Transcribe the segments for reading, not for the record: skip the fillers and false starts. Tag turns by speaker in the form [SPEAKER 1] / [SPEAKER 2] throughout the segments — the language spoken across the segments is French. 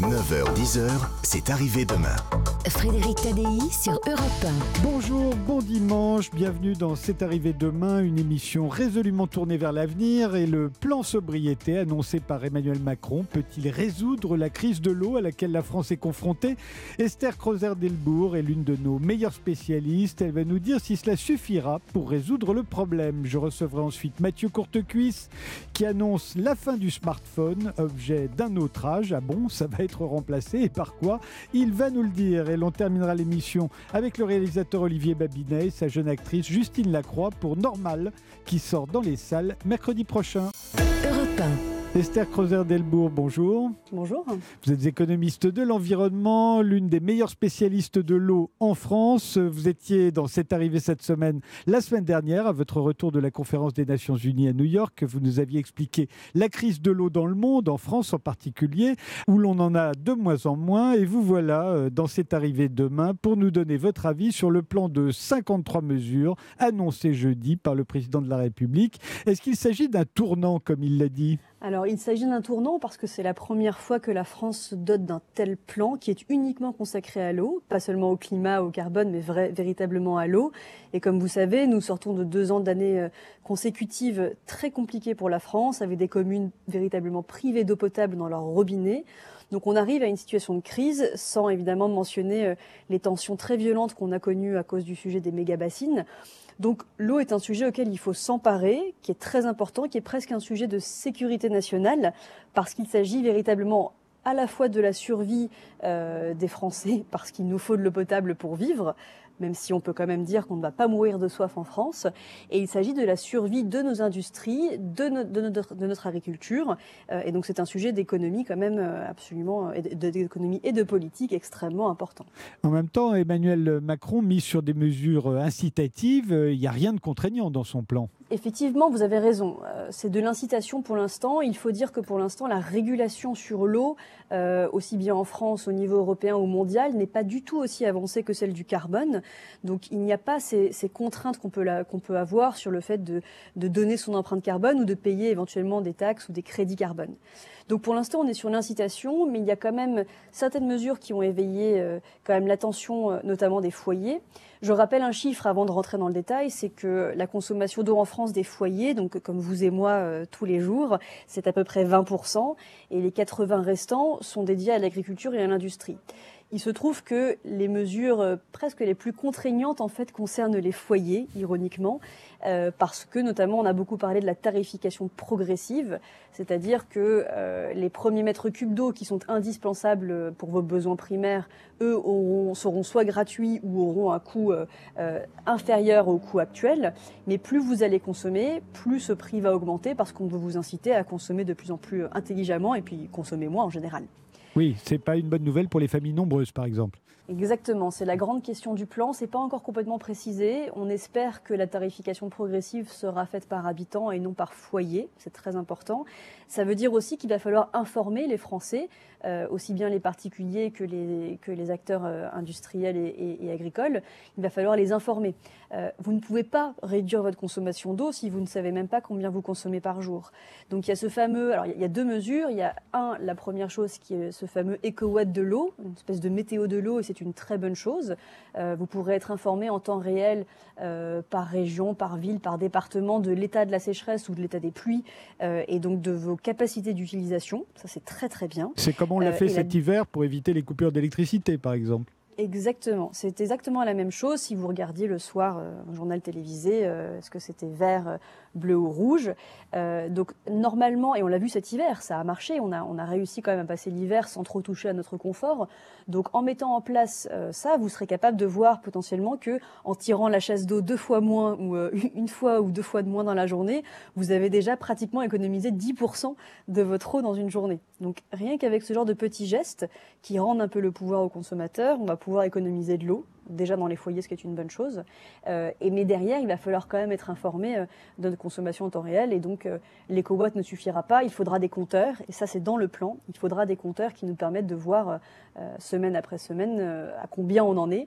[SPEAKER 1] 9h-10h, c'est arrivé demain.
[SPEAKER 2] Frédéric Tadei sur Europe 1.
[SPEAKER 3] Bonjour, bon dimanche, bienvenue dans C'est arrivé demain, une émission résolument tournée vers l'avenir et le plan sobriété annoncé par Emmanuel Macron peut-il résoudre la crise de l'eau à laquelle la France est confrontée? Esther Crozer-Delbourg est l'une de nos meilleures spécialistes, elle va nous dire si cela suffira pour résoudre le problème. Je recevrai ensuite Mathieu Courtecuisse qui annonce la fin du smartphone, objet d'un autre âge. Ah bon, ça va être remplacé et par quoi? Il va nous le dire. Et l'on terminera l'émission avec le réalisateur Olivier Babinet et sa jeune actrice Justine Lacroix pour Normal, qui sort dans les salles mercredi prochain.
[SPEAKER 2] Europe 1.
[SPEAKER 3] Esther Crozer-Delbourg, bonjour.
[SPEAKER 4] Bonjour.
[SPEAKER 3] Vous êtes économiste de l'environnement, l'une des meilleures spécialistes de l'eau en France. Vous étiez dans C'est arrivé cette semaine, la semaine dernière, à votre retour de la conférence des Nations Unies à New York. Vous nous aviez expliqué la crise de l'eau dans le monde, en France en particulier, où l'on en a de moins en moins. Et vous voilà dans C'est arrivé demain pour nous donner votre avis sur le plan de 53 mesures annoncé jeudi par le président de la République. Est-ce qu'il s'agit d'un tournant, comme il l'a dit ?
[SPEAKER 4] Alors, il s'agit d'un tournant parce que c'est la première fois que la France se dote d'un tel plan qui est uniquement consacré à l'eau, pas seulement au climat, au carbone, mais véritablement à l'eau. Et comme vous savez, nous sortons de 2 ans d'années consécutives très compliquées pour la France, avec des communes véritablement privées d'eau potable dans leur robinet. Donc on arrive à une situation de crise, sans évidemment mentionner les tensions très violentes qu'on a connues à cause du sujet des méga-bassines. Donc l'eau est un sujet auquel il faut s'emparer, qui est très important, qui est presque un sujet de sécurité nationale, parce qu'il s'agit véritablement à la fois de la survie des Français, parce qu'il nous faut de l'eau potable pour vivre, même si on peut quand même dire qu'on ne va pas mourir de soif en France. Et il s'agit de la survie de nos industries, de notre agriculture. Et donc c'est un sujet d'économie quand même absolument, d'économie et de politique extrêmement important.
[SPEAKER 3] En même temps, Emmanuel Macron mise sur des mesures incitatives. Il n'y a rien de contraignant dans son plan.
[SPEAKER 4] Effectivement, vous avez raison. C'est de l'incitation pour l'instant. Il faut dire que pour l'instant, la régulation sur l'eau, aussi bien en France, au niveau européen ou mondial, n'est pas du tout aussi avancée que celle du carbone. Donc il n'y a pas ces contraintes qu'on peut avoir sur le fait de donner son empreinte carbone ou de payer éventuellement des taxes ou des crédits carbone. Donc pour l'instant, on est sur l'incitation, mais il y a quand même certaines mesures qui ont éveillé quand même l'attention, notamment des foyers. Je rappelle un chiffre avant de rentrer dans le détail, c'est que la consommation d'eau en France des foyers, donc comme vous et moi tous les jours, c'est à peu près 20%, et les 80 restants sont dédiés à l'agriculture et à l'industrie. Il se trouve que les mesures presque les plus contraignantes en fait concernent les foyers, ironiquement, parce que notamment on a beaucoup parlé de la tarification progressive, c'est-à-dire que les premiers mètres cubes d'eau qui sont indispensables pour vos besoins primaires, eux seront soit gratuits ou auront un coût inférieur au coût actuel, mais plus vous allez consommer, plus ce prix va augmenter parce qu'on veut vous inciter à consommer de plus en plus intelligemment et puis consommer moins en général.
[SPEAKER 3] Oui, c'est pas une bonne nouvelle pour les familles nombreuses, par exemple.
[SPEAKER 4] Exactement, c'est la grande question du plan. C'est pas encore complètement précisé. On espère que la tarification progressive sera faite par habitant et non par foyer. C'est très important. Ça veut dire aussi qu'il va falloir informer les Français, aussi bien les particuliers que les acteurs industriels et agricoles. Il va falloir les informer. Vous ne pouvez pas réduire votre consommation d'eau si vous ne savez même pas combien vous consommez par jour. Donc il y a ce fameux, alors il y a 2 mesures. Il y a la première chose qui est ce fameux éco-watt de l'eau, une espèce de météo de l'eau, et c'est une très bonne chose. Vous pourrez être informé en temps réel par région, par ville, par département de l'état de la sécheresse ou de l'état des pluies et donc de vos capacités d'utilisation. Ça, c'est très très bien.
[SPEAKER 3] C'est comme on l'a fait cet hiver pour éviter les coupures d'électricité, par exemple.
[SPEAKER 4] Exactement, c'est exactement la même chose. Si vous regardiez le soir un journal télévisé, est-ce que c'était vert, bleu ou rouge? Donc normalement, et on l'a vu cet hiver, ça a marché, on a réussi quand même à passer l'hiver sans trop toucher à notre confort. Donc en mettant en place ça, vous serez capable de voir potentiellement que en tirant la chasse d'eau 2 fois moins ou 1 fois ou 2 fois de moins dans la journée, vous avez déjà pratiquement économisé 10% de votre eau dans une journée. Donc rien qu'avec ce genre de petits gestes qui rendent un peu le pouvoir aux consommateurs, on va pouvoir économiser de l'eau, déjà dans les foyers, ce qui est une bonne chose. Mais derrière, il va falloir quand même être informé de notre consommation en temps réel. Et donc, l'éco-watt ne suffira pas. Il faudra des compteurs. Et ça, c'est dans le plan. Il faudra des compteurs qui nous permettent de voir, semaine après semaine, à combien on en est.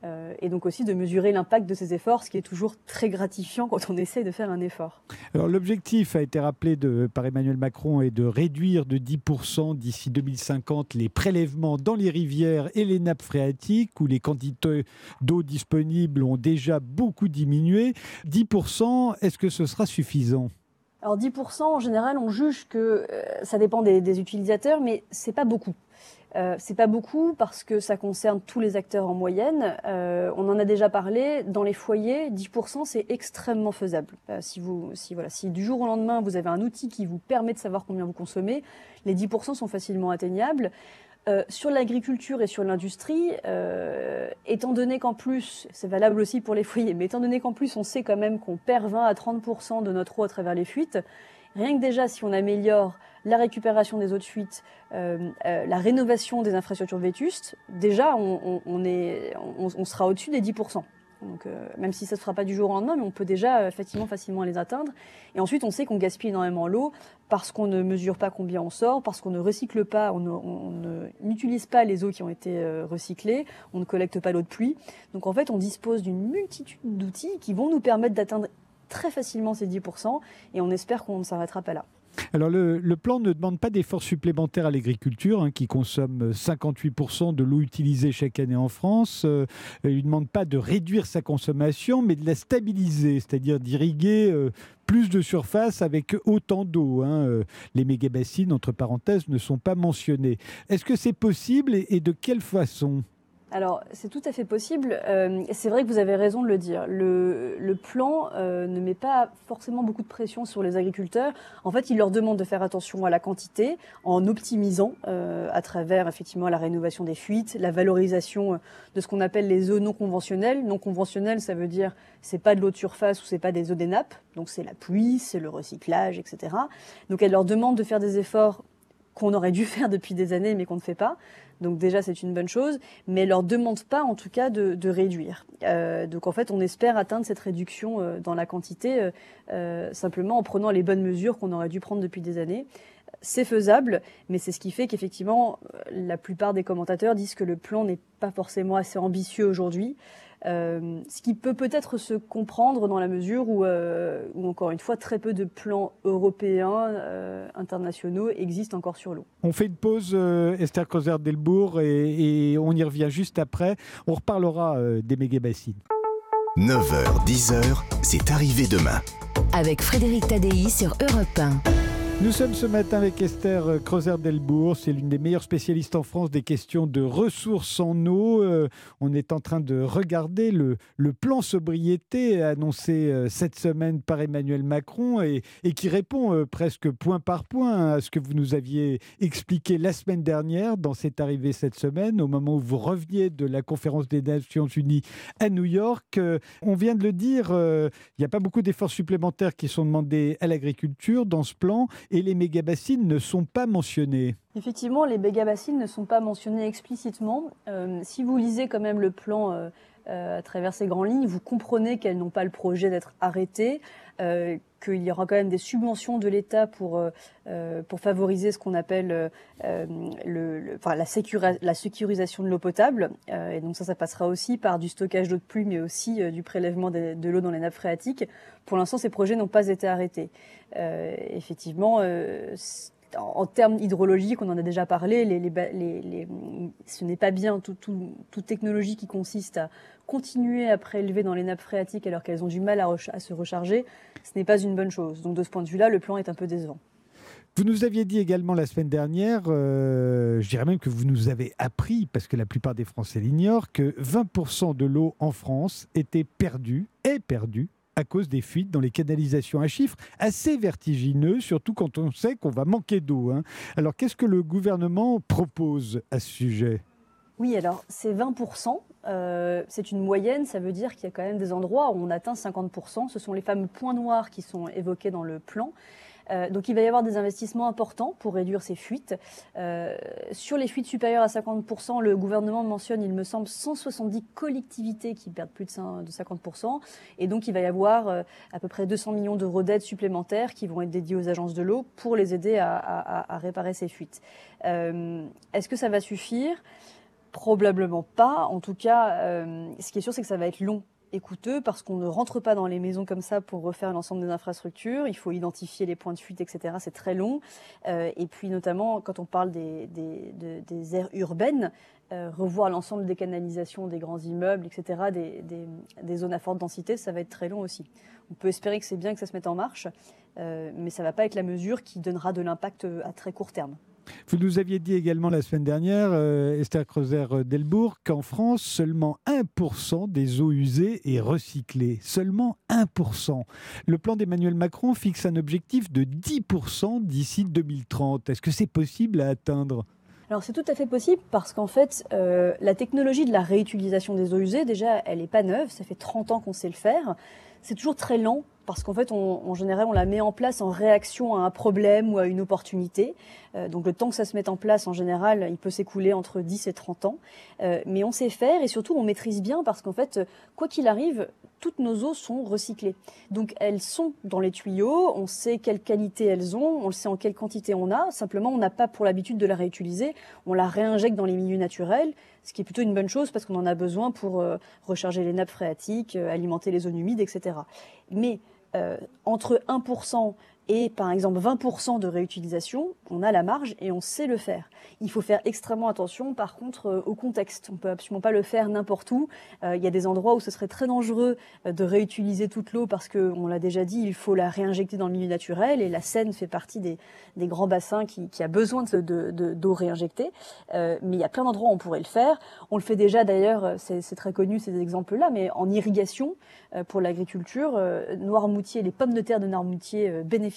[SPEAKER 4] et donc aussi de mesurer l'impact de ces efforts, ce qui est toujours très gratifiant quand on essaye de faire un effort.
[SPEAKER 3] Alors l'objectif a été rappelé par Emmanuel Macron est de réduire de 10% d'ici 2050 les prélèvements dans les rivières et les nappes phréatiques où les quantités d'eau disponibles ont déjà beaucoup diminué. 10%, est-ce que ce sera suffisant ?
[SPEAKER 4] Alors 10%, en général, on juge que ça dépend des utilisateurs, mais c'est pas beaucoup. C'est pas beaucoup parce que ça concerne tous les acteurs en moyenne. On en a déjà parlé. Dans les foyers, 10%, c'est extrêmement faisable. Si du jour au lendemain, vous avez un outil qui vous permet de savoir combien vous consommez, les 10% sont facilement atteignables. Sur l'agriculture et sur l'industrie, étant donné qu'en plus, c'est valable aussi pour les foyers, mais étant donné qu'en plus, on sait quand même qu'on perd 20 à 30% de notre eau à travers les fuites, rien que déjà, si on améliore la récupération des eaux de fuite, la rénovation des infrastructures vétustes, déjà, on sera au-dessus des 10%. Donc, même si ça ne se fera pas du jour au lendemain, mais on peut déjà facilement les atteindre. Et ensuite, on sait qu'on gaspille énormément l'eau parce qu'on ne mesure pas combien on sort, parce qu'on ne recycle pas, on n'utilise pas les eaux qui ont été recyclées, on ne collecte pas l'eau de pluie. Donc en fait, on dispose d'une multitude d'outils qui vont nous permettre d'atteindre très facilement ces 10%, et on espère qu'on ne s'arrêtera pas là.
[SPEAKER 3] Alors le plan ne demande pas d'efforts supplémentaires à l'agriculture, qui consomme 58% de l'eau utilisée chaque année en France. Il ne demande pas de réduire sa consommation, mais de la stabiliser, c'est-à-dire d'irriguer plus de surface avec autant d'eau. Les méga-bassines, entre parenthèses, ne sont pas mentionnés. Est-ce que c'est possible et de quelle façon ?
[SPEAKER 4] Alors, c'est tout à fait possible. C'est vrai que vous avez raison de le dire. Le plan ne met pas forcément beaucoup de pression sur les agriculteurs. En fait, il leur demande de faire attention à la quantité en optimisant à travers effectivement la rénovation des fuites, la valorisation de ce qu'on appelle les eaux non conventionnelles. Non conventionnelles, ça veut dire c'est pas de l'eau de surface ou c'est pas des eaux des nappes. Donc c'est la pluie, c'est le recyclage, etc. Donc elle leur demande de faire des efforts qu'on aurait dû faire depuis des années mais qu'on ne fait pas. Donc déjà, c'est une bonne chose, mais elle ne leur demande pas, en tout cas, de réduire. Donc en fait, on espère atteindre cette réduction dans la quantité, simplement en prenant les bonnes mesures qu'on aurait dû prendre depuis des années. C'est faisable, mais c'est ce qui fait qu'effectivement, la plupart des commentateurs disent que le plan n'est pas forcément assez ambitieux aujourd'hui. Ce qui peut peut-être se comprendre dans la mesure où, encore une fois, très peu de plans européens, internationaux existent encore sur l'eau.
[SPEAKER 3] On fait une pause, Esther Creuser-Delbourg, et on y revient juste après. On reparlera des méga-bassines.
[SPEAKER 1] 9h, 10h, c'est arrivé demain.
[SPEAKER 2] Avec Frédéric Tadei sur Europe 1.
[SPEAKER 3] Nous sommes ce matin avec Esther Creuser-Delbourg. C'est l'une des meilleures spécialistes en France des questions de ressources en eau. On est en train de regarder le plan sobriété annoncé cette semaine par Emmanuel Macron et qui répond presque point par point à ce que vous nous aviez expliqué la semaine dernière dans C'est arrivé cette semaine, au moment où vous reveniez de la conférence des Nations Unies à New York. On vient de le dire, il n'y a pas beaucoup d'efforts supplémentaires qui sont demandés à l'agriculture dans ce plan. Et les méga-bassines ne sont pas mentionnées.
[SPEAKER 4] Effectivement, les méga-bassines ne sont pas mentionnées explicitement. Si vous lisez quand même le plan à travers ses grandes lignes, vous comprenez qu'elles n'ont pas le projet d'être arrêtées, qu'il y aura quand même des subventions de l'État pour favoriser ce qu'on appelle la sécurisation de l'eau potable. Et donc ça passera aussi par du stockage d'eau de pluie, mais aussi du prélèvement de l'eau dans les nappes phréatiques. Pour l'instant, ces projets n'ont pas été arrêtés. Effectivement, en termes hydrologiques, on en a déjà parlé, ce n'est pas bien toute technologie qui consiste à continuer à prélever dans les nappes phréatiques alors qu'elles ont du mal à se recharger, ce n'est pas une bonne chose. Donc de ce point de vue-là, le plan est un peu décevant.
[SPEAKER 3] Vous nous aviez dit également la semaine dernière, je dirais même que vous nous avez appris, parce que la plupart des Français l'ignorent, que 20% de l'eau en France est perdue à cause des fuites dans les canalisations. Un chiffre assez vertigineux, surtout quand on sait qu'on va manquer d'eau. Alors, qu'est-ce que le gouvernement propose à ce sujet ?
[SPEAKER 4] Oui, alors, c'est 20%. C'est une moyenne, ça veut dire qu'il y a quand même des endroits où on atteint 50%. Ce sont les fameux points noirs qui sont évoqués dans le plan. Donc il va y avoir des investissements importants pour réduire ces fuites. Sur les fuites supérieures à 50%, le gouvernement mentionne, il me semble, 170 collectivités qui perdent plus de 50%. Et donc il va y avoir à peu près 200 millions d'euros d'aide supplémentaires qui vont être dédiés aux agences de l'eau pour les aider à réparer ces fuites. Est-ce que ça va suffire ? Probablement pas. En tout cas, ce qui est sûr, c'est que ça va être long et coûteux parce qu'on ne rentre pas dans les maisons comme ça pour refaire l'ensemble des infrastructures. Il faut identifier les points de fuite, etc. C'est très long. Et puis notamment, quand on parle des aires urbaines, revoir l'ensemble des canalisations des grands immeubles, etc., des zones à forte densité, ça va être très long aussi. On peut espérer que c'est bien que ça se mette en marche, mais ça ne va pas être la mesure qui donnera de l'impact à très court terme.
[SPEAKER 3] Vous nous aviez dit également la semaine dernière, Esther Creuser-Delbourg, qu'en France, seulement 1% des eaux usées est recyclé. Seulement 1%. Le plan d'Emmanuel Macron fixe un objectif de 10% d'ici 2030. Est-ce que c'est possible à atteindre ?
[SPEAKER 4] Alors c'est tout à fait possible parce qu'en fait, la technologie de la réutilisation des eaux usées, déjà, elle n'est pas neuve. Ça fait 30 ans qu'on sait le faire. C'est toujours très lent parce qu'en fait, en général, on la met en place en réaction à un problème ou à une opportunité. Donc le temps que ça se mette en place, en général, il peut s'écouler entre 10 et 30 ans. Mais on sait faire et surtout, on maîtrise bien parce qu'en fait, quoi qu'il arrive, toutes nos eaux sont recyclées. Donc elles sont dans les tuyaux, on sait quelle qualité elles ont, on le sait en quelle quantité on a. Simplement, on n'a pas pour l'habitude de la réutiliser. On la réinjecte dans les milieux naturels, ce qui est plutôt une bonne chose parce qu'on en a besoin pour recharger les nappes phréatiques, alimenter les zones humides, etc. Mais entre 1% et par exemple 20% de réutilisation, on a la marge et on sait le faire. Il faut faire extrêmement attention par contre au contexte. On ne peut absolument pas le faire n'importe où. Il y a des endroits où ce serait très dangereux de réutiliser toute l'eau parce qu'on l'a déjà dit, il faut la réinjecter dans le milieu naturel et la Seine fait partie des grands bassins qui a besoin d'eau réinjectée. Mais il y a plein d'endroits où on pourrait le faire. On le fait déjà d'ailleurs, c'est très connu ces exemples-là, mais en irrigation pour l'agriculture, Noirmoutier, les pommes de terre de Noirmoutier bénéficient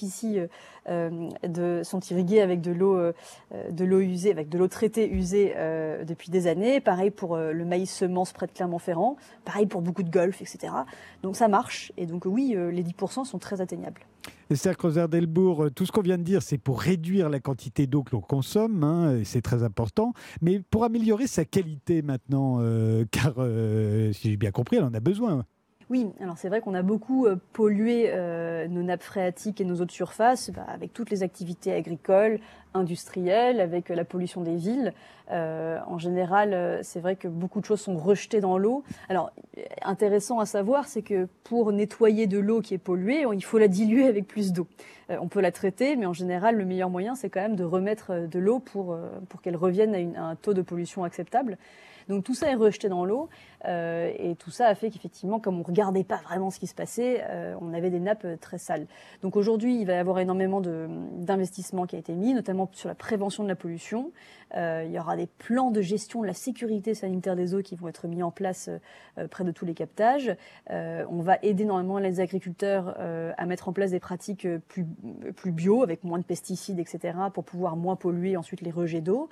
[SPEAKER 4] sont irrigués avec de l'eau usée, avec de l'eau traitée usée depuis des années. Pareil pour le maïs semence près de Clermont-Ferrand. Pareil pour beaucoup de golf, etc. Donc ça marche. Et donc oui, les 10% sont très atteignables.
[SPEAKER 3] Esther Creuser-Delbourg, tout ce qu'on vient de dire, c'est pour réduire la quantité d'eau que l'on consomme, hein, et c'est très important, mais pour améliorer sa qualité maintenant, car si j'ai bien compris, elle en a besoin.
[SPEAKER 4] Oui, alors c'est vrai qu'on a beaucoup pollué nos nappes phréatiques et nos eaux de surface avec toutes les activités agricoles, industrielles, avec la pollution des villes. En général, c'est vrai que beaucoup de choses sont rejetées dans l'eau. Alors, intéressant à savoir, c'est que pour nettoyer de l'eau qui est polluée, il faut la diluer avec plus d'eau. On peut la traiter, mais en général, le meilleur moyen, c'est quand même de remettre de l'eau pour qu'elle revienne à un taux de pollution acceptable. Donc tout ça est rejeté dans l'eau et tout ça a fait qu'effectivement, comme on ne regardait pas vraiment ce qui se passait, on avait des nappes très sales. Donc aujourd'hui, il va y avoir énormément d'investissements qui a été mis, notamment sur la prévention de la pollution. Il y aura des plans de gestion de la sécurité sanitaire des eaux qui vont être mis en place près de tous les captages. On va aider normalement les agriculteurs à mettre en place des pratiques plus bio, avec moins de pesticides, etc., pour pouvoir moins polluer ensuite les rejets d'eau.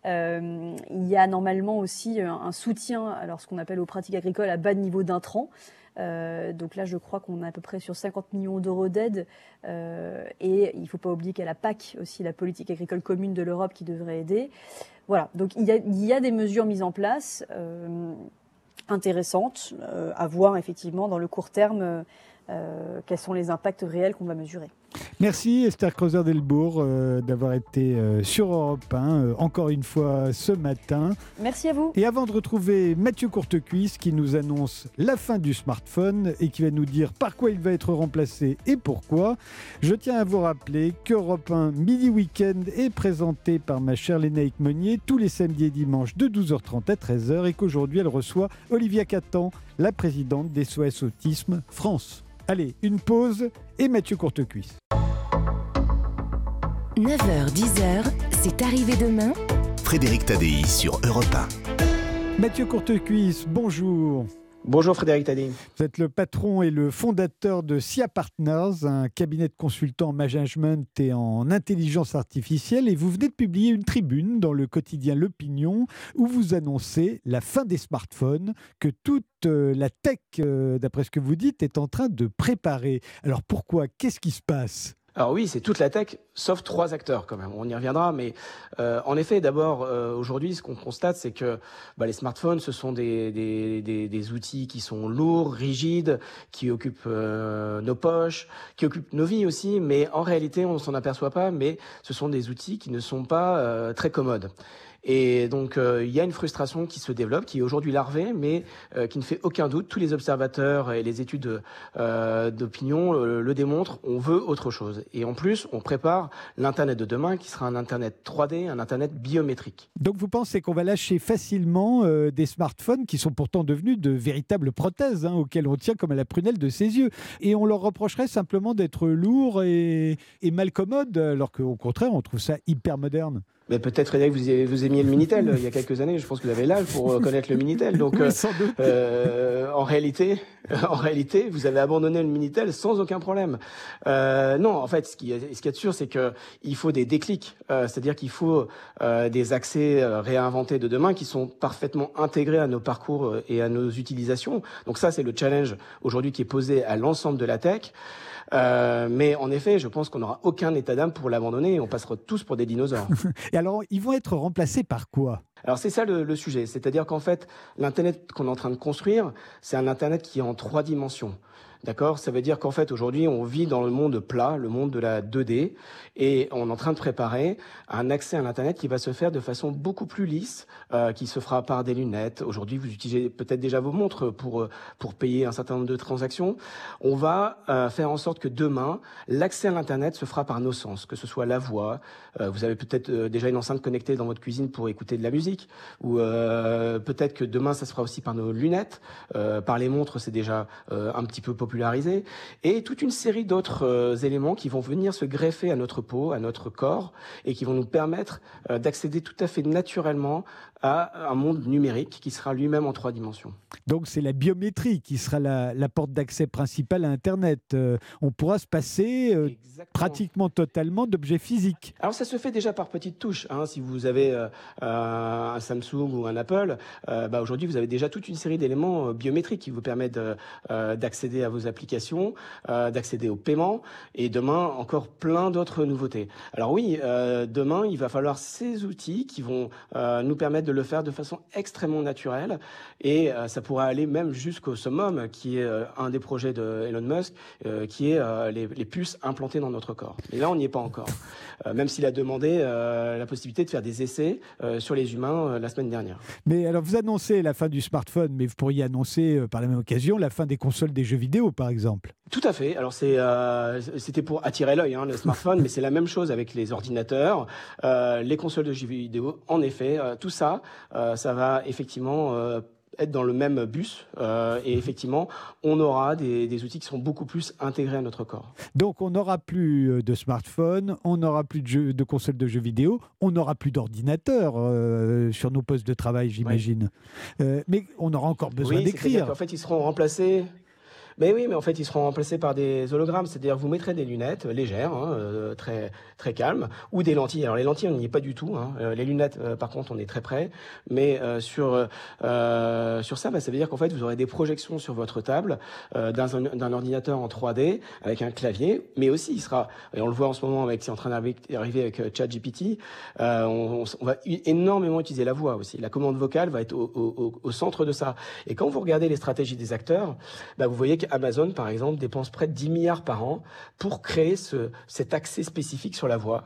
[SPEAKER 4] Il y a normalement aussi un soutien à ce qu'on appelle aux pratiques agricoles à bas niveau d'intrants. Donc là, je crois qu'on est à peu près sur 50 millions d'euros d'aide. Et il ne faut pas oublier qu'il y a la PAC, aussi la politique agricole commune de l'Europe, qui devrait aider. Voilà, donc il y a des mesures mises en place intéressantes à voir effectivement dans le court terme quels sont les impacts réels qu'on va mesurer.
[SPEAKER 3] Merci Esther Creuser-Delbourg d'avoir été sur Europe 1 encore une fois ce matin.
[SPEAKER 4] Merci à vous.
[SPEAKER 3] Et avant de retrouver Mathieu Courtecuisse qui nous annonce la fin du smartphone et qui va nous dire par quoi il va être remplacé et pourquoi, je tiens à vous rappeler qu'Europe 1 Midi Week-end est présenté par ma chère Lénaïque Meunier tous les samedis et dimanches de 12h30 à 13h et qu'aujourd'hui elle reçoit Olivia Catan, la présidente des SOS Autisme France. Allez, une pause et Mathieu Courtecuisse.
[SPEAKER 2] 9h-10h, c'est arrivé demain.
[SPEAKER 1] Frédéric Tadei sur Europe 1.
[SPEAKER 3] Mathieu Courtecuisse, bonjour.
[SPEAKER 5] Bonjour Frédéric Tadei.
[SPEAKER 3] Vous êtes le patron et le fondateur de SIA Partners, un cabinet de consultants en management et en intelligence artificielle. Et vous venez de publier une tribune dans le quotidien L'Opinion où vous annoncez la fin des smartphones, que toute la tech, d'après ce que vous dites, est en train de préparer. Alors pourquoi ? Qu'est-ce qui se passe ?
[SPEAKER 5] Alors oui, c'est toute la tech, sauf 3 acteurs quand même. On y reviendra, mais en effet, d'abord, aujourd'hui, ce qu'on constate, c'est que les smartphones, ce sont des outils qui sont lourds, rigides, qui occupent nos poches, qui occupent nos vies aussi, mais en réalité, on ne s'en aperçoit pas, mais ce sont des outils qui ne sont pas très commodes. Et donc, il y a une frustration qui se développe, qui est aujourd'hui larvée, mais qui ne fait aucun doute. Tous les observateurs et les études d'opinion le démontrent. On veut autre chose. Et en plus, on prépare l'Internet de demain, qui sera un Internet 3D, un Internet biométrique.
[SPEAKER 3] Donc vous pensez qu'on va lâcher facilement des smartphones qui sont pourtant devenus de véritables prothèses auxquelles on tient comme à la prunelle de ses yeux. Et on leur reprocherait simplement d'être lourds et mal commodes, alors qu'au contraire, on trouve ça hyper moderne.
[SPEAKER 5] Mais peut-être, Frédéric, vous aimiez le Minitel il y a quelques années. Je pense que vous avez l'âge pour connaître le Minitel. Donc,
[SPEAKER 3] oui, sans doute.
[SPEAKER 5] En réalité, vous avez abandonné le Minitel sans aucun problème. Non, en fait, ce qu'il y a de sûr, c'est que il faut des déclics. C'est-à-dire qu'il faut des accès réinventés de demain qui sont parfaitement intégrés à nos parcours et à nos utilisations. Donc ça, c'est le challenge aujourd'hui qui est posé à l'ensemble de la tech. Mais en effet, je pense qu'on n'aura aucun état d'âme pour l'abandonner et on passera tous pour des dinosaures.
[SPEAKER 3] Et alors, ils vont être remplacés par quoi ?
[SPEAKER 5] Alors c'est ça le sujet, c'est-à-dire qu'en fait, l'Internet qu'on est en train de construire, c'est un Internet qui est en 3 dimensions. D'accord ? Ça veut dire qu'en fait, aujourd'hui, on vit dans le monde plat, le monde de la 2D, et on est en train de préparer un accès à l'Internet qui va se faire de façon beaucoup plus lisse, qui se fera par des lunettes. Aujourd'hui, vous utilisez peut-être déjà vos montres pour payer un certain nombre de transactions. On va faire en sorte que demain, l'accès à l'Internet se fera par nos sens, que ce soit la voix. Vous avez peut-être déjà une enceinte connectée dans votre cuisine pour écouter de la musique, ou peut-être que demain, ça se fera aussi par nos lunettes, par les montres, c'est déjà un petit peu popularisé, et toute une série d'autres éléments qui vont venir se greffer à notre peau, à notre corps, et qui vont nous permettre d'accéder tout à fait naturellement à un monde numérique qui sera lui-même en 3 dimensions.
[SPEAKER 3] Donc c'est la biométrie qui sera la porte d'accès principale à Internet. On pourra se passer pratiquement totalement d'objets physiques.
[SPEAKER 5] Alors ça se fait déjà par petites touches. Si vous avez un Samsung ou un Apple, aujourd'hui vous avez déjà toute une série d'éléments biométriques qui vous permettent d'accéder à vos applications, d'accéder aux paiements, et demain encore plein d'autres nouveautés. Alors oui, demain il va falloir ces outils qui vont nous permettre de le faire de façon extrêmement naturelle, et ça pourra aller même jusqu'au summum, qui est un des projets de Elon Musk, qui est les puces implantées dans notre corps. Et là, on n'y est pas encore. Même s'il a demandé la possibilité de faire des essais sur les humains la semaine dernière.
[SPEAKER 3] Mais alors, vous annoncez la fin du smartphone, mais vous pourriez annoncer par la même occasion la fin des consoles des jeux vidéo, par exemple.
[SPEAKER 5] Tout à fait. Alors c'était pour attirer l'œil, le smartphone, mais c'est la même chose avec les ordinateurs, les consoles de jeux vidéo. En effet, tout ça, ça va effectivement être dans le même bus, et effectivement, on aura des outils qui seront beaucoup plus intégrés à notre corps.
[SPEAKER 3] Donc, on n'aura plus de smartphone, on n'aura plus de consoles de jeux vidéo, on n'aura plus d'ordinateur sur nos postes de travail, j'imagine. Ouais. Mais on aura encore besoin d'écrire.
[SPEAKER 5] En fait, ils seront remplacés. Mais oui, mais en fait, ils seront remplacés par des hologrammes. C'est-à-dire, vous mettrez des lunettes légères, très très calmes, ou des lentilles. Alors les lentilles, on n'y est pas du tout. Les lunettes, par contre, on est très près. Mais sur ça, ça veut dire qu'en fait, vous aurez des projections sur votre table d'un ordinateur en 3D avec un clavier. Mais aussi, il sera, et on le voit en ce moment c'est en train d'arriver avec ChatGPT. On va énormément utiliser la voix aussi. La commande vocale va être au centre de ça. Et quand vous regardez les stratégies des acteurs, vous voyez Amazon, par exemple, dépense près de 10 milliards par an pour créer cet accès spécifique sur la voix.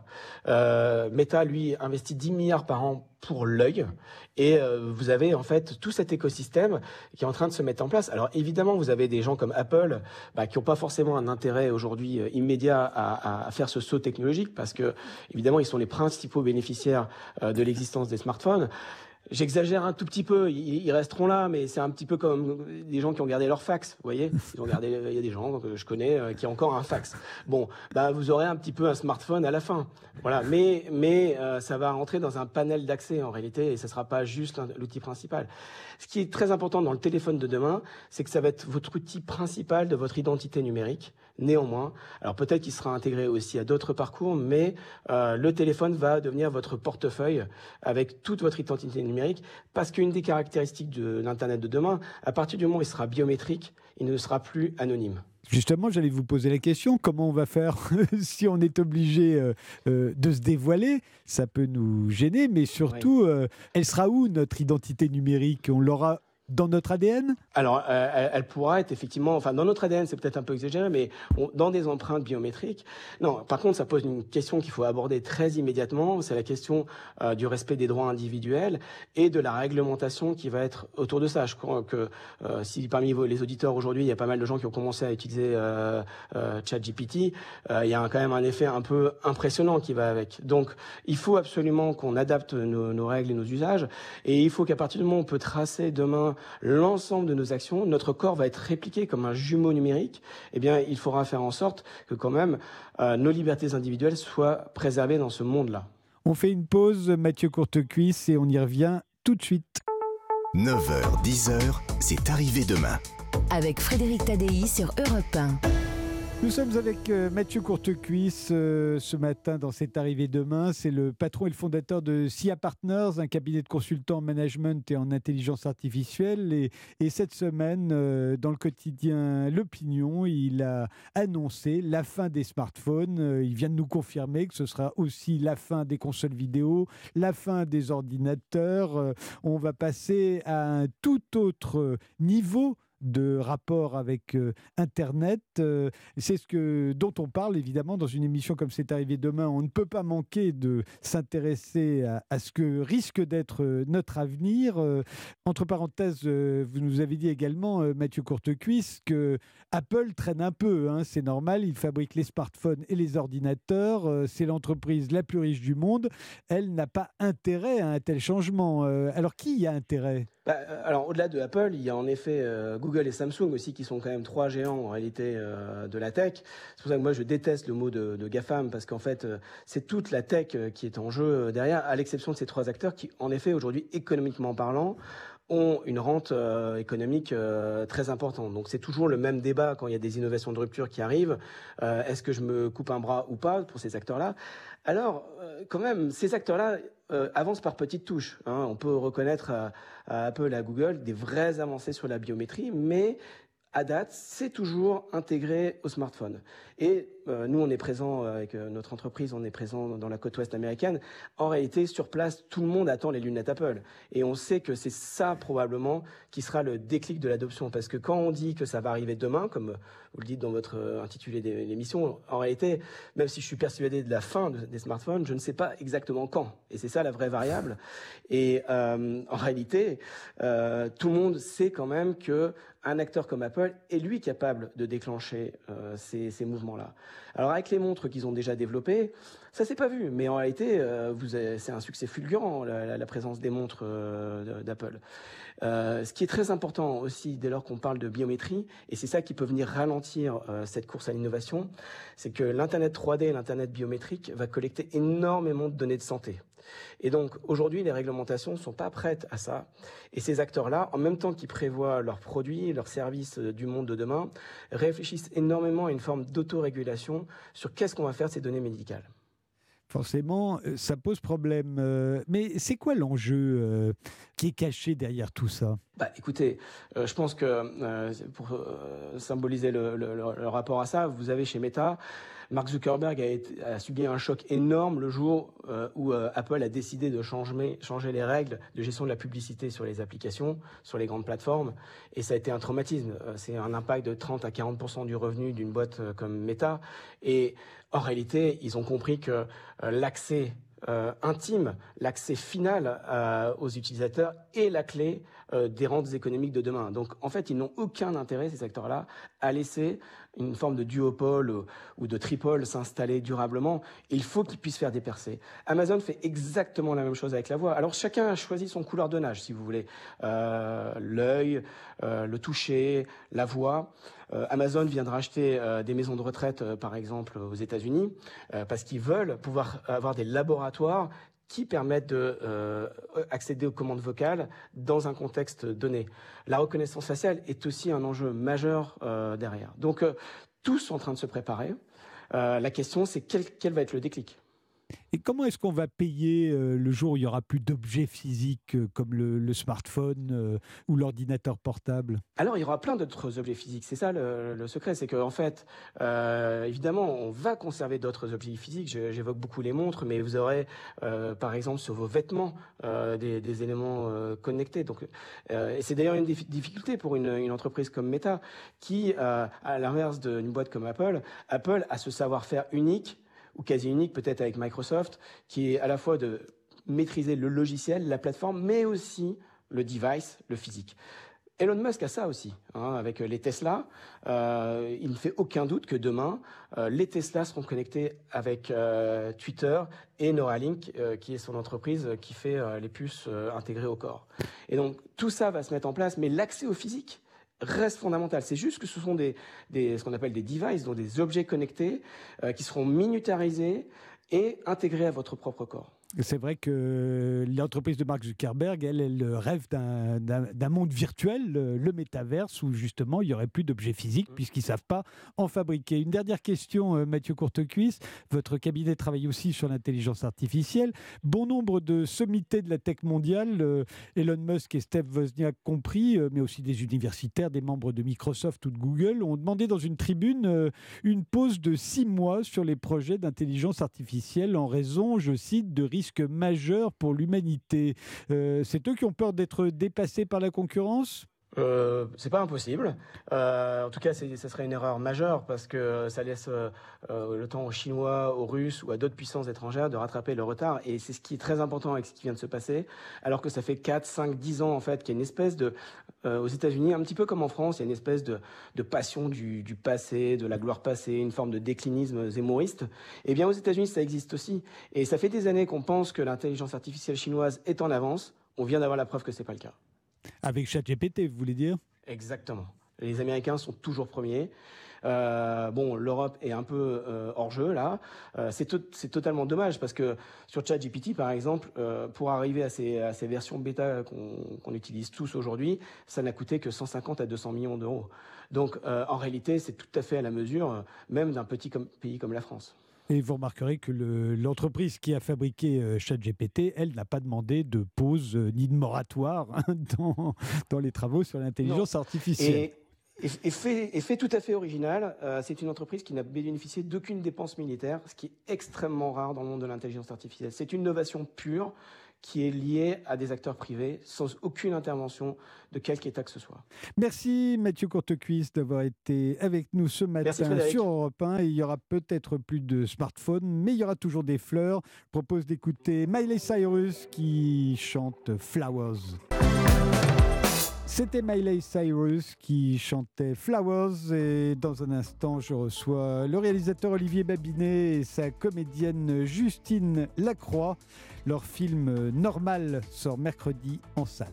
[SPEAKER 5] Meta, lui, investit 10 milliards par an pour l'œil. Et vous avez en fait tout cet écosystème qui est en train de se mettre en place. Alors évidemment, vous avez des gens comme Apple qui n'ont pas forcément un intérêt aujourd'hui immédiat à faire ce saut technologique, parce que évidemment, ils sont les principaux bénéficiaires de l'existence des smartphones. J'exagère un tout petit peu, ils resteront là, mais c'est un petit peu comme des gens qui ont gardé leur fax, vous voyez. Il y a des gens que je connais qui ont encore un fax. Bon, vous aurez un petit peu un smartphone à la fin. Voilà, mais ça va rentrer dans un panel d'accès en réalité, et ça sera pas juste l'outil principal. Ce qui est très important dans le téléphone de demain, c'est que ça va être votre outil principal de votre identité numérique. Néanmoins, alors peut-être qu'il sera intégré aussi à d'autres parcours, mais le téléphone va devenir votre portefeuille avec toute votre identité numérique, parce qu'une des caractéristiques de l'Internet de demain, à partir du moment où il sera biométrique, il ne sera plus anonyme.
[SPEAKER 3] Justement, j'allais vous poser la question, comment on va faire si on est obligé de se dévoiler? Ça peut nous gêner, mais surtout, elle sera où notre identité numérique? On l'aura dans notre ADN?
[SPEAKER 5] Alors, elle pourra être effectivement, enfin, dans notre ADN, c'est peut-être un peu exagéré, mais dans des empreintes biométriques. Non, par contre, ça pose une question qu'il faut aborder très immédiatement. C'est la question du respect des droits individuels et de la réglementation qui va être autour de ça. Je crois que si parmi les auditeurs aujourd'hui, il y a pas mal de gens qui ont commencé à utiliser ChatGPT, il y a quand même un effet un peu impressionnant qui va avec. Donc, il faut absolument qu'on adapte nos règles et nos usages, et il faut qu'à partir du moment où on peut tracer demain l'ensemble de nos actions, notre corps va être répliqué comme un jumeau numérique. Eh bien, il faudra faire en sorte que quand même nos libertés individuelles soient préservées dans ce monde-là.
[SPEAKER 3] On fait une pause, Mathieu Courtecuisse, et on y revient tout de suite.
[SPEAKER 1] 9h, 10h, c'est arrivé demain.
[SPEAKER 2] Avec Frédéric Tadei sur Europe 1.
[SPEAKER 3] Nous sommes avec Mathieu Courtecuisse ce matin dans C'est arrivé demain. C'est le patron et le fondateur de SIA Partners, un cabinet de consultants en management et en intelligence artificielle. Et cette semaine, dans le quotidien L'Opinion, il a annoncé la fin des smartphones. Il vient de nous confirmer que ce sera aussi la fin des consoles vidéo, la fin des ordinateurs. On va passer à un tout autre niveau de rapport avec Internet. C'est dont on parle évidemment dans une émission comme C'est arrivé demain. On ne peut pas manquer de s'intéresser à ce que risque d'être notre avenir. Entre parenthèses, vous nous avez dit également, Mathieu Courtecuisse, que Apple traîne un peu, hein, c'est normal, il fabrique les smartphones et les ordinateurs, c'est l'entreprise la plus riche du monde, elle n'a pas intérêt à un tel changement. Alors qui y a intérêt ?
[SPEAKER 5] Alors, au-delà de Apple, il y a en effet Google et Samsung aussi, qui sont quand même 3 géants en réalité de la tech. C'est pour ça que moi je déteste le mot de GAFAM, parce qu'en fait c'est toute la tech qui est en jeu derrière, à l'exception de ces 3 acteurs qui, en effet, aujourd'hui, économiquement parlant, ont une rente économique très importante. Donc c'est toujours le même débat quand il y a des innovations de rupture qui arrivent. Est-ce que je me coupe un bras ou pas pour ces acteurs-là ? Alors, quand même, ces acteurs-là avancent par petites touches, hein. On peut reconnaître à Apple, à Google, des vraies avancées sur la biométrie, mais à date, c'est toujours intégré au smartphone. Et nous, on est présent avec notre entreprise, on est présent dans la côte ouest américaine. En réalité, sur place, tout le monde attend les lunettes Apple. Et on sait que c'est ça, probablement, qui sera le déclic de l'adoption. Parce que quand on dit que ça va arriver demain, comme vous le dites dans votre intitulé de l'émission, en réalité, même si je suis persuadé de la fin des smartphones, je ne sais pas exactement quand. Et c'est ça la vraie variable. Et en réalité, tout le monde sait quand même que un acteur comme Apple est lui capable de déclencher ces mouvements-là. Alors avec les montres qu'ils ont déjà développées, ça s'est pas vu, mais en réalité, c'est un succès fulgurant, la présence des montres d'Apple. Ce qui est très important aussi, dès lors qu'on parle de biométrie, et c'est ça qui peut venir ralentir cette course à l'innovation, c'est que l'Internet 3D et l'Internet biométrique va collecter énormément de données de santé. Et donc, aujourd'hui, les réglementations ne sont pas prêtes à ça. Et ces acteurs-là, en même temps qu'ils prévoient leurs produits, leurs services du monde de demain, réfléchissent énormément à une forme d'autorégulation sur qu'est-ce qu'on va faire de ces données médicales.
[SPEAKER 3] Forcément, ça pose problème. Mais c'est quoi l'enjeu qui est caché derrière tout ça ?
[SPEAKER 5] Écoutez, je pense que pour symboliser le rapport à ça, vous avez chez Meta, Mark Zuckerberg a subi un choc énorme le jour où Apple a décidé de changer les règles de gestion de la publicité sur les applications, sur les grandes plateformes. Et ça a été un traumatisme. C'est un impact de 30 à 40% du revenu d'une boîte comme Meta. Et en réalité, ils ont compris que l'accès intime, l'accès final aux utilisateurs est la clé des rentes économiques de demain. Donc, en fait, ils n'ont aucun intérêt, ces acteurs-là, à laisser une forme de duopole ou de tripole s'installer durablement. Il faut qu'ils puissent faire des percées. Amazon fait exactement la même chose avec la voix. Alors, chacun a choisi son couleur de nage, si vous voulez. L'œil, le toucher, la voix. Amazon vient de racheter des maisons de retraite, par exemple, aux États-Unis, parce qu'ils veulent pouvoir avoir des laboratoires qui permettent d'accéder aux commandes vocales dans un contexte donné. La reconnaissance faciale est aussi un enjeu majeur derrière. Donc, tous sont en train de se préparer. La question, c'est quel va être le déclic ?
[SPEAKER 3] Et comment est-ce qu'on va payer le jour où il n'y aura plus d'objets physiques comme le smartphone ou l'ordinateur portable?
[SPEAKER 5] Alors, il y aura plein d'autres objets physiques. C'est ça le secret, c'est qu'en fait, évidemment, on va conserver d'autres objets physiques. J'évoque beaucoup les montres, mais vous aurez, par exemple, sur vos vêtements, des éléments connectés. Donc, et c'est d'ailleurs une des difficultés pour une entreprise comme Meta, qui, à l'inverse d'une boîte comme Apple a ce savoir-faire unique, ou quasi unique peut-être avec Microsoft, qui est à la fois de maîtriser le logiciel, la plateforme, mais aussi le device, le physique. Elon Musk a ça aussi, avec les Tesla. Il ne fait aucun doute que demain, les Tesla seront connectés avec Twitter et Neuralink, qui est son entreprise qui fait les puces intégrées au corps. Et donc, tout ça va se mettre en place, mais l'accès au physique reste fondamental. C'est juste que ce sont ce qu'on appelle des devices, donc des objets connectés qui seront miniaturisés et intégrés à votre propre corps.
[SPEAKER 3] C'est vrai que l'entreprise de Mark Zuckerberg, elle rêve d'un monde virtuel, le métaverse, où justement il n'y aurait plus d'objets physiques puisqu'ils ne savent pas en fabriquer. Une dernière question, Mathieu Courtecuisse. Votre cabinet travaille aussi sur l'intelligence artificielle. Bon nombre de sommités de la tech mondiale, Elon Musk et Steve Wozniak compris, mais aussi des universitaires, des membres de Microsoft ou de Google, ont demandé dans une tribune une pause de 6 mois sur les projets d'intelligence artificielle en raison, je cite, de risque majeur pour l'humanité. C'est eux qui ont peur d'être dépassés par la concurrence ?
[SPEAKER 5] C'est pas impossible. En tout cas, ça serait une erreur majeure parce que ça laisse le temps aux Chinois, aux Russes ou à d'autres puissances étrangères de rattraper le retard. Et c'est ce qui est très important avec ce qui vient de se passer. Alors que ça fait 4, 5, 10 ans en fait qu'il y a une espèce de, aux États-Unis, un petit peu comme en France, il y a une espèce de passion du passé, de la gloire passée, une forme de déclinisme zémouriste. Et bien aux États-Unis, ça existe aussi. Et ça fait des années qu'on pense que l'intelligence artificielle chinoise est en avance. On vient d'avoir la preuve que c'est pas le cas.
[SPEAKER 3] Avec ChatGPT, vous voulez dire ?
[SPEAKER 5] Exactement. Les Américains sont toujours premiers. L'Europe est un peu hors jeu là. C'est totalement dommage parce que sur ChatGPT, par exemple, pour arriver à ces versions bêta qu'on utilise tous aujourd'hui, ça n'a coûté que 150 à 200 millions d'euros. Donc, en réalité, c'est tout à fait à la mesure même d'un petit pays comme la France.
[SPEAKER 3] Et vous remarquerez que l'entreprise qui a fabriqué ChatGPT, elle n'a pas demandé de pause ni de moratoire dans les travaux sur l'intelligence artificielle.
[SPEAKER 5] Et fait tout à fait original, c'est une entreprise qui n'a bénéficié d'aucune dépense militaire, ce qui est extrêmement rare dans le monde de l'intelligence artificielle. C'est une innovation pure qui est liée à des acteurs privés, sans aucune intervention de quelque État que ce soit.
[SPEAKER 3] Merci Mathieu Courtecuisse d'avoir été avec nous ce matin sur Europe 1. Il y aura peut-être plus de smartphones, mais il y aura toujours des fleurs. Je propose d'écouter Miley Cyrus qui chante Flowers. C'était Miley Cyrus qui chantait Flowers et dans un instant je reçois le réalisateur Olivier Babinet et sa comédienne Justine Lacroix. Leur film Normal sort mercredi en salle.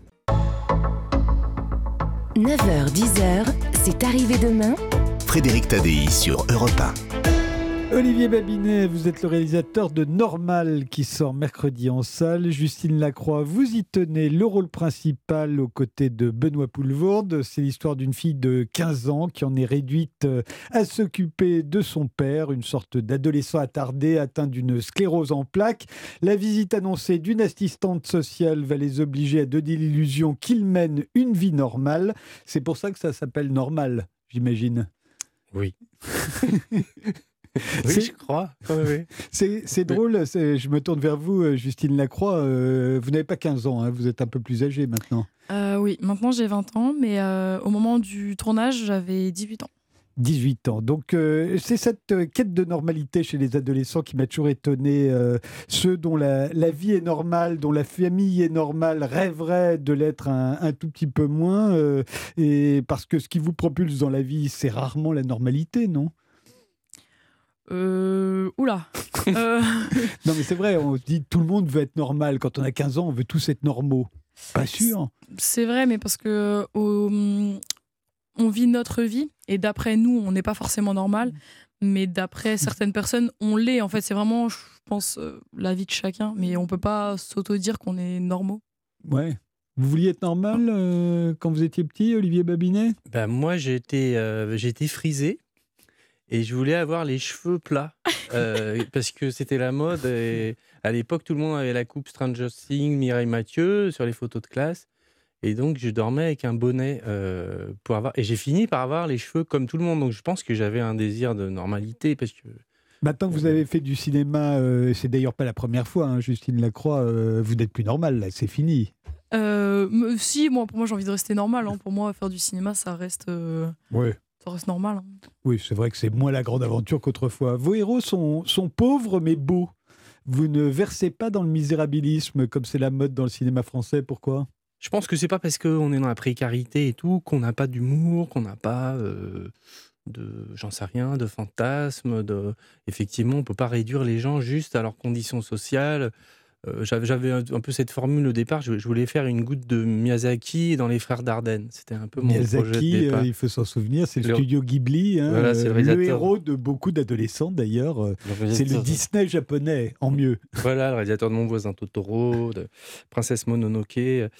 [SPEAKER 2] 9h-10h, c'est arrivé demain.
[SPEAKER 1] Frédéric Tadei sur Europe 1.
[SPEAKER 3] Olivier Babinet, vous êtes le réalisateur de Normal qui sort mercredi en salle. Justine Lacroix, vous y tenez le rôle principal aux côtés de Benoît Poelvoorde. C'est l'histoire d'une fille de 15 ans qui en est réduite à s'occuper de son père, une sorte d'adolescent attardé atteint d'une sclérose en plaques. La visite annoncée d'une assistante sociale va les obliger à donner l'illusion qu'ils mènent une vie normale. C'est pour ça que ça s'appelle Normal, j'imagine.
[SPEAKER 6] Oui. Oui, je crois. Oui.
[SPEAKER 3] C'est drôle, je me tourne vers vous, Justine Lacroix. Vous n'avez pas 15 ans, hein, vous êtes un peu plus âgée maintenant.
[SPEAKER 7] Oui, maintenant j'ai 20 ans, mais au moment du tournage, j'avais 18 ans.
[SPEAKER 3] 18 ans. Donc, c'est cette quête de normalité chez les adolescents qui m'a toujours étonné. Ceux dont la vie est normale, dont la famille est normale, rêveraient de l'être un tout petit peu moins. Et parce que ce qui vous propulse dans la vie, c'est rarement la normalité, non ?
[SPEAKER 7] Oula.
[SPEAKER 3] Non, mais c'est vrai, on se dit tout le monde veut être normal. Quand on a 15 ans, on veut tous être normaux. Pas sûr.
[SPEAKER 7] C'est vrai, mais parce que on vit notre vie et d'après nous, on n'est pas forcément normal, mais d'après certaines personnes, on l'est. En fait, c'est vraiment, je pense, la vie de chacun, mais on peut pas s'auto-dire qu'on est normaux.
[SPEAKER 3] Ouais. Vous vouliez être normal quand vous étiez petit, Olivier Babinet ?
[SPEAKER 6] Moi, j'ai été frisé. Et je voulais avoir les cheveux plats. parce que c'était la mode. Et à l'époque, tout le monde avait la coupe Stranger Things, Mireille Mathieu sur les photos de classe. Et donc, je dormais avec un bonnet pour avoir. Et j'ai fini par avoir les cheveux comme tout le monde. Donc, je pense que j'avais un désir de normalité parce que.
[SPEAKER 3] Maintenant que vous avez fait du cinéma, c'est d'ailleurs pas la première fois, hein, Justine Lacroix, vous n'êtes plus normale, là, c'est fini.
[SPEAKER 7] Si, pour moi, j'ai envie de rester normal. Hein. Pour moi, faire du cinéma, ça reste normal. Hein.
[SPEAKER 3] Oui, c'est vrai que c'est moins la grande aventure qu'autrefois. Vos héros sont pauvres mais beaux. Vous ne versez pas dans le misérabilisme comme c'est la mode dans le cinéma français. Pourquoi ?
[SPEAKER 6] Je pense que c'est pas parce qu'on est dans la précarité et tout qu'on n'a pas d'humour, qu'on n'a pas j'en sais rien, de fantasmes. Effectivement, on peut pas réduire les gens juste à leurs conditions sociales. J'avais un peu cette formule au départ. Je voulais faire une goutte de Miyazaki dans Les Frères Dardenne. C'était un peu mon projet de départ.
[SPEAKER 3] Il faut s'en souvenir, c'est le studio Ghibli, hein,
[SPEAKER 6] voilà, c'est
[SPEAKER 3] le héros de beaucoup d'adolescents d'ailleurs. C'est le Disney japonais, en mieux.
[SPEAKER 6] Voilà, le réalisateur de Mon voisin Totoro, de Princesse Mononoke.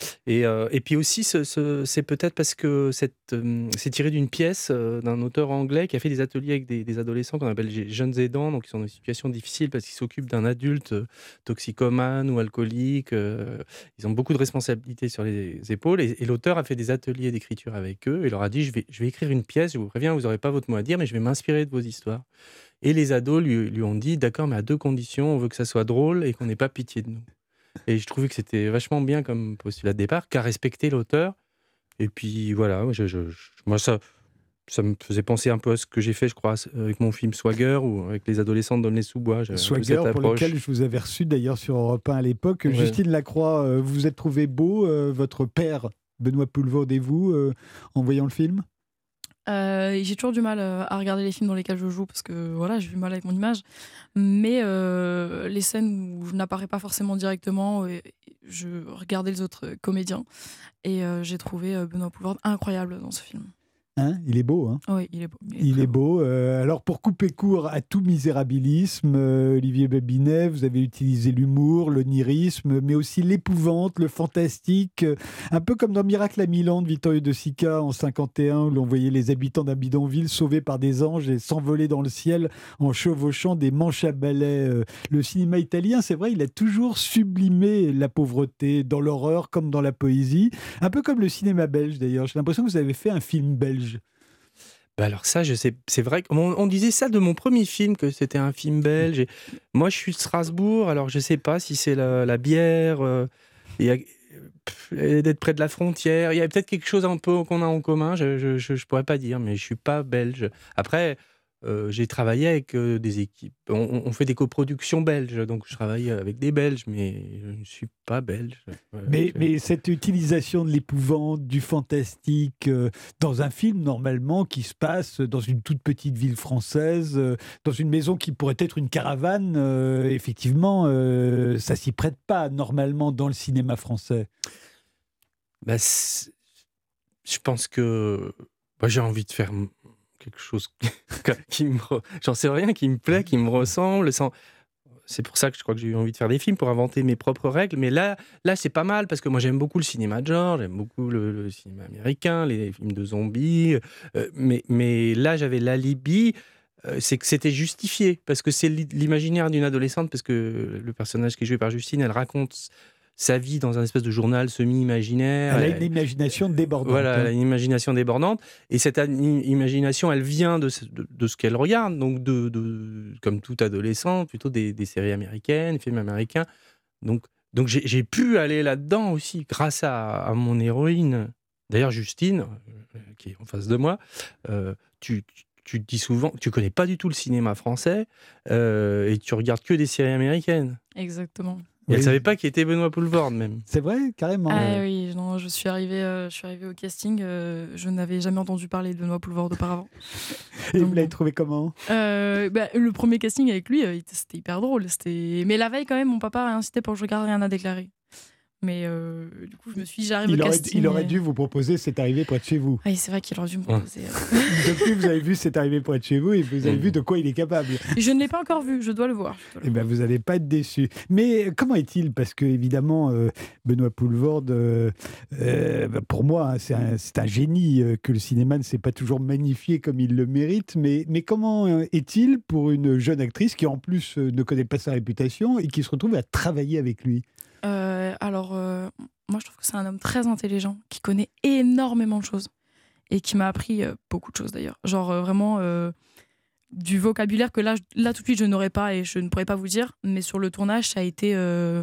[SPEAKER 6] Et puis aussi, c'est peut-être parce que c'est tiré d'une pièce d'un auteur anglais qui a fait des ateliers avec des adolescents qu'on appelle les jeunes aidants, donc ils sont dans une situation difficile parce qu'ils s'occupent d'un adulte toxicomane ou alcooliques, ils ont beaucoup de responsabilités sur les épaules et l'auteur a fait des ateliers d'écriture avec eux et leur a dit je vais écrire une pièce, je vous préviens, vous n'aurez pas votre mot à dire mais je vais m'inspirer de vos histoires. Et les ados lui ont dit d'accord mais à deux conditions, on veut que ça soit drôle et qu'on n'ait pas pitié de nous. Et je trouvais que c'était vachement bien comme postulat de départ, qu'à respecter l'auteur. Et puis voilà, moi ça me faisait penser un peu à ce que j'ai fait, je crois, avec mon film Swagger ou avec les adolescents de Donner-sous-Bois.
[SPEAKER 3] Swagger, pour lequel je vous avais reçu d'ailleurs sur Europe 1 à l'époque. Ouais. Justine Lacroix, vous vous êtes trouvé beau, votre père, Benoît Poelvoorde et vous, en voyant le film ?
[SPEAKER 7] J'ai toujours du mal à regarder les films dans lesquels je joue parce que voilà, j'ai du mal avec mon image. Mais les scènes où je n'apparais pas forcément directement, je regardais les autres comédiens et j'ai trouvé Benoît Poelvoorde incroyable dans ce film.
[SPEAKER 3] Hein, il est beau, hein ?
[SPEAKER 7] Oui, il est beau.
[SPEAKER 3] Il est beau. Alors, pour couper court à tout misérabilisme, Olivier Babinet, vous avez utilisé l'humour, l'onirisme, mais aussi l'épouvante, le fantastique. Un peu comme dans Miracle à Milan de Vittorio De Sica en 1951, où l'on voyait les habitants d'un bidonville sauvés par des anges et s'envoler dans le ciel en chevauchant des manches à balai. Le cinéma italien, c'est vrai, il a toujours sublimé la pauvreté, dans l'horreur comme dans la poésie. Un peu comme le cinéma belge, d'ailleurs. J'ai l'impression que vous avez fait un film belge.
[SPEAKER 6] Bah alors ça, je sais, c'est vrai qu'on disait ça de mon premier film, que c'était un film belge. Et moi, je suis de Strasbourg, alors je sais pas si c'est la bière, d'être près de la frontière. Il y a peut-être quelque chose un peu qu'on a en commun, je pourrais pas dire, mais je suis pas belge. Après, j'ai travaillé avec des équipes. On fait des coproductions belges, donc je travaille avec des Belges, mais je ne suis pas belge. Voilà.
[SPEAKER 3] Mais cette utilisation de l'épouvante, du fantastique, dans un film normalement qui se passe dans une toute petite ville française, dans une maison qui pourrait être une caravane, effectivement, ça s'y prête pas normalement dans le cinéma français.
[SPEAKER 6] Bah, je pense que j'ai envie de faire quelque chose j'en sais rien, qui me plaît, qui me ressemble. C'est pour ça que je crois que j'ai eu envie de faire des films, pour inventer mes propres règles. Mais là c'est pas mal, parce que moi j'aime beaucoup le cinéma de genre, j'aime beaucoup le cinéma américain, les films de zombies. Mais là j'avais l'alibi, c'est que c'était justifié, parce que c'est l'imaginaire d'une adolescente, parce que le personnage qui est joué par Justine, elle raconte sa vie dans un espèce de journal semi-imaginaire.
[SPEAKER 3] Elle a une imagination débordante.
[SPEAKER 6] Voilà, elle a une imagination débordante. Et cette imagination, elle vient de ce qu'elle regarde. Donc, comme tout adolescent, plutôt des séries américaines, des films américains. Donc j'ai pu aller là-dedans aussi, grâce à mon héroïne. D'ailleurs, Justine, qui est en face de moi, tu dis souvent que tu connais pas du tout le cinéma français et tu regardes que des séries américaines.
[SPEAKER 7] Exactement.
[SPEAKER 6] Et elle ne savait pas qui était Benoît Poelvoorde, même.
[SPEAKER 3] C'est vrai, carrément.
[SPEAKER 7] Ah oui, non, je suis arrivée au casting, je n'avais jamais entendu parler de Benoît Poelvoorde auparavant.
[SPEAKER 3] Et vous l'avez trouvé comment ?
[SPEAKER 7] Le premier casting avec lui, c'était hyper drôle. Mais la veille, quand même, mon papa a insisté pour que je regarde Rien à déclarer. Mais du coup, je me suis dit, j'arrive au casting.
[SPEAKER 3] Il aurait dû vous proposer C'est arrivé près de chez vous.
[SPEAKER 7] Oui, c'est vrai qu'il aurait dû me proposer.
[SPEAKER 3] Depuis, vous avez vu C'est arrivé près de chez vous et vous avez vu de quoi il est capable.
[SPEAKER 7] Je ne l'ai pas encore vu, je dois le voir.
[SPEAKER 3] Eh ben, vous n'allez pas être déçus. Mais comment est-il ? Parce que, évidemment, Benoît Poelvoorde, pour moi, c'est un génie que le cinéma ne s'est pas toujours magnifié comme il le mérite. Mais comment est-il pour une jeune actrice qui, en plus, ne connaît pas sa réputation et qui se retrouve à travailler avec lui ?
[SPEAKER 7] Moi, je trouve que c'est un homme très intelligent, qui connaît énormément de choses et qui m'a appris beaucoup de choses d'ailleurs. Genre vraiment du vocabulaire que là tout de suite je n'aurais pas et je ne pourrais pas vous dire, mais sur le tournage ça a été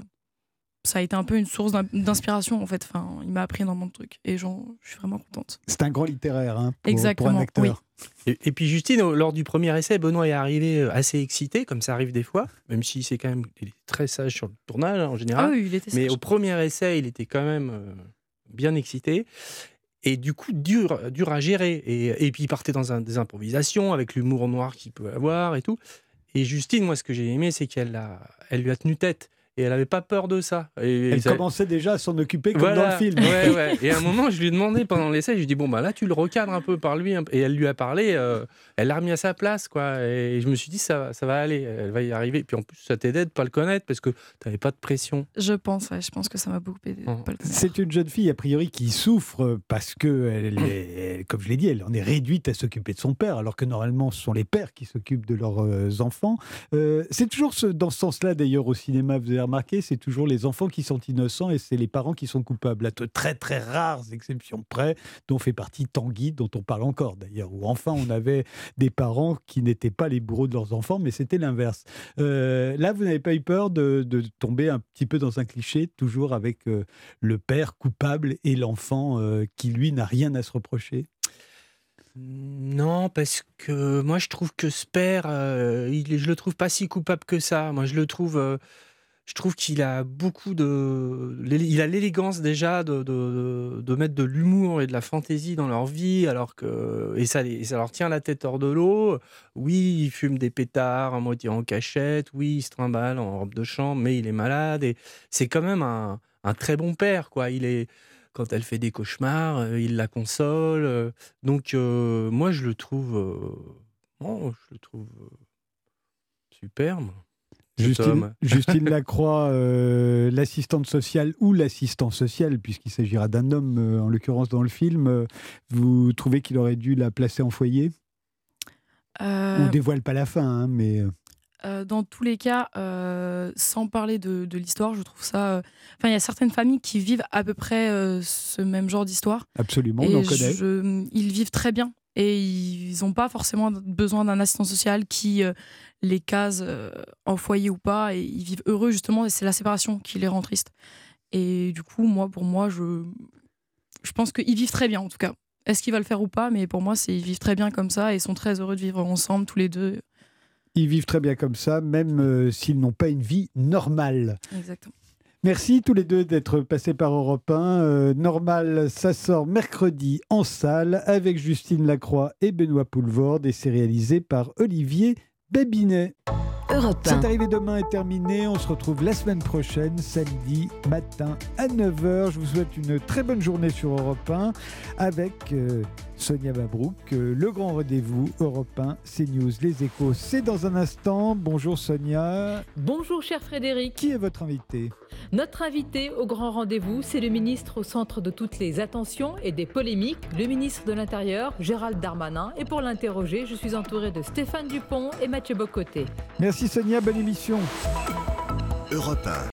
[SPEAKER 7] un peu une source d'inspiration en fait. Enfin, il m'a appris énormément de trucs et je suis vraiment contente.
[SPEAKER 3] C'est un grand littéraire pour
[SPEAKER 7] Exactement,
[SPEAKER 3] un acteur.
[SPEAKER 7] Oui.
[SPEAKER 6] Et puis Justine, lors du premier essai, Benoît est arrivé assez excité, comme ça arrive des fois, même si il est très sage sur le tournage en général.
[SPEAKER 7] Ah oui, il était sage.
[SPEAKER 6] Mais au premier essai, il était quand même bien excité. Et du coup, dur à gérer. Et puis il partait dans des improvisations avec l'humour noir qu'il peut avoir et tout. Et Justine, moi, ce que j'ai aimé, c'est qu'elle lui a tenu tête. Et elle n'avait pas peur de ça.
[SPEAKER 3] Elle commençait déjà à s'en occuper comme
[SPEAKER 6] voilà,
[SPEAKER 3] dans le film.
[SPEAKER 6] Ouais. Et à un moment, je lui ai demandé pendant l'essai, je lui ai dit, bon, bah là, tu le recadres un peu par lui. Et elle lui a parlé, elle l'a remis à sa place, quoi. Et je me suis dit, ça va aller, elle va y arriver. Puis en plus, ça t'aidait de ne pas le connaître parce que tu n'avais pas de pression.
[SPEAKER 7] Je pense que ça m'a beaucoup aidé de pas le connaître.
[SPEAKER 3] C'est une jeune fille, a priori, qui souffre parce que, comme je l'ai dit, elle en est réduite à s'occuper de son père, alors que normalement, ce sont les pères qui s'occupent de leurs enfants. C'est toujours dans ce sens-là, d'ailleurs, au cinéma, vous avez remarqué, c'est toujours les enfants qui sont innocents et c'est les parents qui sont coupables, à de très très rares exceptions près, dont fait partie Tanguy, dont on parle encore d'ailleurs, où enfin on avait des parents qui n'étaient pas les bourreaux de leurs enfants, mais c'était l'inverse. Là, vous n'avez pas eu peur de tomber un petit peu dans un cliché, toujours avec le père coupable et l'enfant qui, lui, n'a rien à se reprocher ?
[SPEAKER 6] Non, parce que moi je trouve que ce père, je le trouve pas si coupable que ça. Moi je trouve qu'il a il a l'élégance déjà de mettre de l'humour et de la fantaisie dans leur vie, et ça leur tient la tête hors de l'eau. Oui, il fume des pétards à moitié en cachette, oui, il se trimballe en robe de chambre, mais il est malade et c'est quand même un très bon père, quoi. Quand elle fait des cauchemars, il la console. Donc moi je le trouve superbe.
[SPEAKER 3] Justine Lacroix, l'assistante sociale ou l'assistant social, puisqu'il s'agira d'un homme, en l'occurrence dans le film, vous trouvez qu'il aurait dû la placer en foyer ? On ne dévoile pas la fin, mais...
[SPEAKER 7] Dans tous les cas, sans parler de l'histoire, je trouve ça... il y a certaines familles qui vivent à peu près ce même genre d'histoire.
[SPEAKER 3] Absolument, on en connaît.
[SPEAKER 7] Ils vivent très bien. Et ils n'ont pas forcément besoin d'un assistant social qui les case en foyer ou pas. Et ils vivent heureux, justement, et c'est la séparation qui les rend tristes. Et du coup, pour moi, je pense qu'ils vivent très bien, en tout cas. Est-ce qu'il va le faire ou pas ? Mais pour moi, ils vivent très bien comme ça et ils sont très heureux de vivre ensemble, tous les deux.
[SPEAKER 3] Ils vivent très bien comme ça, même s'ils n'ont pas une vie normale.
[SPEAKER 7] Exactement.
[SPEAKER 3] Merci tous les deux d'être passés par Europe 1. Normal, ça sort mercredi en salle avec Justine Lacroix et Benoît Poelvoorde et c'est réalisé par Olivier Bébinet.
[SPEAKER 2] Europe 1.
[SPEAKER 3] C'est arrivé demain est terminé. On se retrouve la semaine prochaine, samedi matin à 9h. Je vous souhaite une très bonne journée sur Europe 1 avec Sonia Mabrouk. Le grand rendez-vous Europe 1, CNews, Les Échos. C'est dans un instant. Bonjour Sonia.
[SPEAKER 8] Bonjour cher Frédéric.
[SPEAKER 3] Qui est votre invité ?
[SPEAKER 8] Notre invité au grand rendez-vous, c'est le ministre au centre de toutes les attentions et des polémiques, le ministre de l'Intérieur, Gérald Darmanin. Et pour l'interroger, je suis entourée de Stéphane Dupont et Mathieu Bocoté.
[SPEAKER 3] Merci Sonia, bonne émission.
[SPEAKER 1] Europe 1.